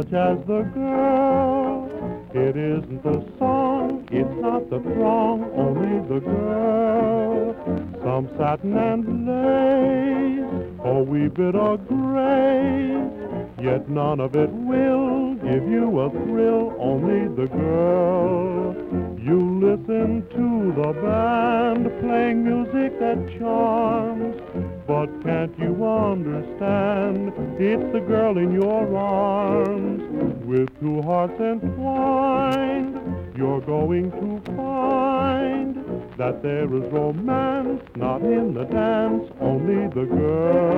much as the girl. It isn't the song, it's not the throng, only the girl. Some satin and lace, a wee bit of grace, yet none of it will give you a thrill, only the girl. You listen to the band playing music that charms, but can't you understand? It's the girl in your arms. With two hearts entwined, you're going to find that there is romance, not in the dance, only the girl.